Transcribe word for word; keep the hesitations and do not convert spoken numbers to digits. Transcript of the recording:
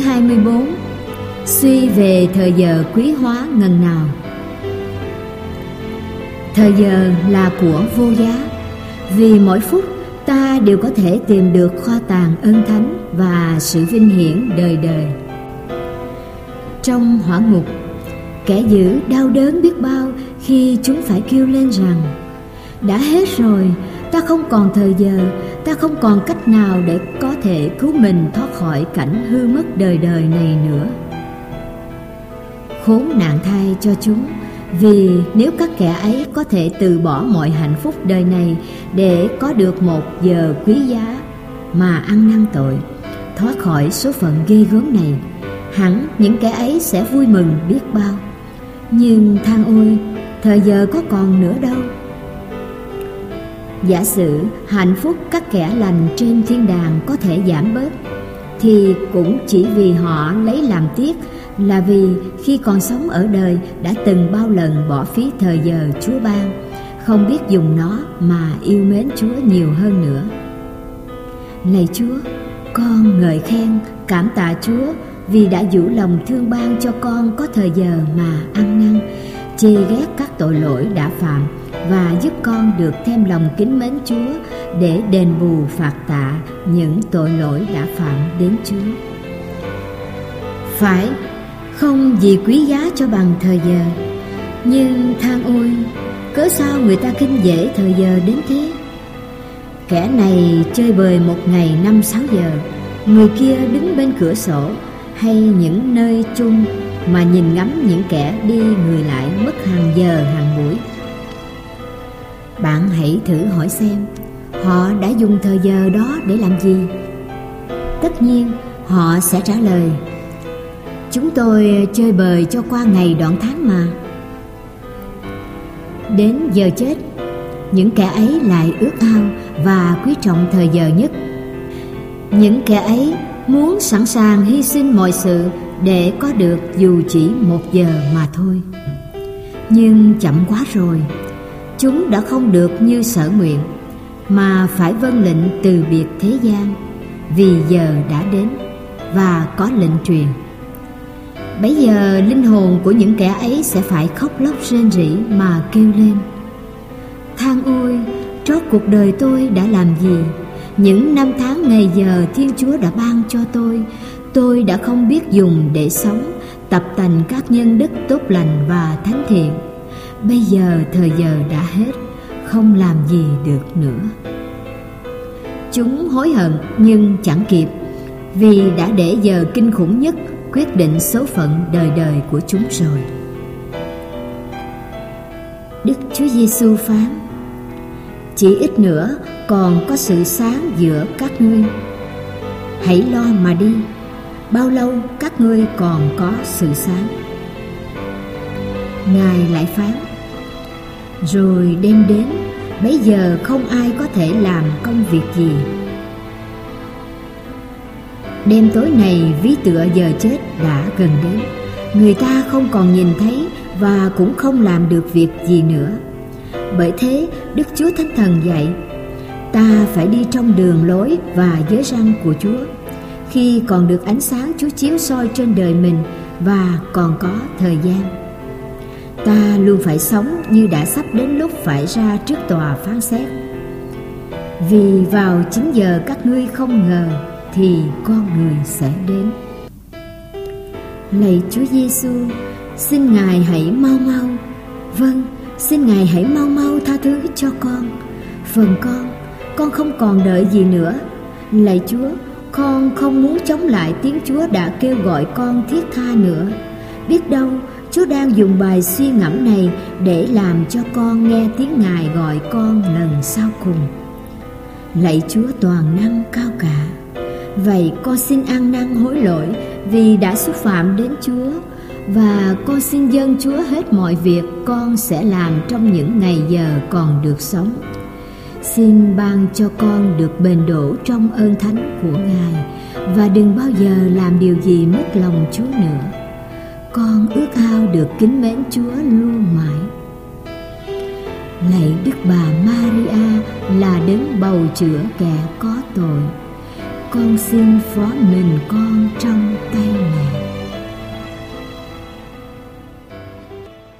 hai mươi bốn. Suy về thời giờ quý hóa ngần nào. Thời giờ là của vô giá, vì mỗi phút ta đều có thể tìm được kho tàng ân thánh và sự vinh hiển đời đời. Trong hỏa ngục, kẻ dữ đau đớn biết bao khi chúng phải kêu lên rằng: đã hết rồi, ta không còn thời giờ, ta không còn cách nào để có thể cứu mình thoát khỏi cảnh hư mất đời đời này nữa. Khốn nạn thay cho chúng, vì nếu các kẻ ấy có thể từ bỏ mọi hạnh phúc đời này để có được một giờ quý giá mà ăn năn tội, thoát khỏi số phận ghê gớm này, hẳn những kẻ ấy sẽ vui mừng biết bao. Nhưng than ôi, thời giờ có còn nữa đâu. Giả sử hạnh phúc các kẻ lành trên thiên đàng có thể giảm bớt, thì cũng chỉ vì họ lấy làm tiếc, là vì khi còn sống ở đời đã từng bao lần bỏ phí thời giờ Chúa ban, không biết dùng nó mà yêu mến Chúa nhiều hơn nữa. Lạy Chúa, con ngợi khen, cảm tạ Chúa vì đã giữ lòng thương ban cho con có thời giờ mà ăn năn, chê ghét các tội lỗi đã phạm, và giúp con được thêm lòng kính mến Chúa để đền bù phạt tạ những tội lỗi đã phạm đến Chúa. Phải, không gì quý giá cho bằng thời giờ. Nhưng than ôi, cớ sao người ta khinh dễ thời giờ đến thế? Kẻ này chơi bời một ngày năm sáu giờ, người kia đứng bên cửa sổ hay những nơi chung mà nhìn ngắm những kẻ đi người lại mất hàng giờ hàng buổi. Bạn hãy thử hỏi xem, họ đã dùng thời giờ đó để làm gì? Tất nhiên họ sẽ trả lời: chúng tôi chơi bời cho qua ngày đoạn tháng mà. Đến giờ chết, những kẻ ấy lại ước ao và quý trọng thời giờ nhất. Những kẻ ấy muốn sẵn sàng hy sinh mọi sự để có được dù chỉ một giờ mà thôi. Nhưng chậm quá rồi, chúng đã không được như sở nguyện, mà phải vâng lệnh từ biệt thế gian, vì giờ đã đến và có lệnh truyền. Bấy giờ linh hồn của những kẻ ấy sẽ phải khóc lóc rên rỉ mà kêu lên: than ôi, trót cuộc đời tôi đã làm gì? Những năm tháng ngày giờ Thiên Chúa đã ban cho tôi, tôi đã không biết dùng để sống, tập tành các nhân đức tốt lành và thánh thiện. Bây giờ thời giờ đã hết, không làm gì được nữa. Chúng hối hận nhưng chẳng kịp, vì đã để giờ kinh khủng nhất quyết định số phận đời đời của chúng rồi. Đức Chúa Giêsu phán: chỉ ít nữa còn có sự sáng giữa các ngươi. Hãy lo mà đi, bao lâu các ngươi còn có sự sáng? Ngài lại phán: rồi đêm đến, bấy giờ không ai có thể làm công việc gì. Đêm tối này ví tựa giờ chết đã gần đến, người ta không còn nhìn thấy và cũng không làm được việc gì nữa. Bởi thế Đức Chúa Thánh Thần dạy: ta phải đi trong đường lối và giới răn của Chúa, khi còn được ánh sáng Chúa chiếu soi trên đời mình và còn có thời gian. Ta luôn phải sống như đã sắp đến lúc phải ra trước tòa phán xét. Vì vào chín giờ các ngươi không ngờ thì con người sẽ đến. Lạy Chúa Giêsu, xin Ngài hãy mau mau, vâng, xin Ngài hãy mau mau tha thứ cho con. Phần con, con không còn đợi gì nữa. Lạy Chúa, con không muốn chống lại tiếng Chúa đã kêu gọi con thiết tha nữa. Biết đâu Chúa đang dùng bài suy ngẫm này để làm cho con nghe tiếng Ngài gọi con lần sau cùng. Lạy Chúa toàn năng cao cả, vậy con xin ăn năn hối lỗi vì đã xúc phạm đến Chúa, và con xin dâng Chúa hết mọi việc con sẽ làm trong những ngày giờ còn được sống. Xin ban cho con được bền đổ trong ơn thánh của Ngài, và đừng bao giờ làm điều gì mất lòng Chúa nữa. Con ước ao được kính mến Chúa luôn mãi. Lạy Đức Bà Maria là đấng bầu chữa kẻ có tội, con xin phó mình con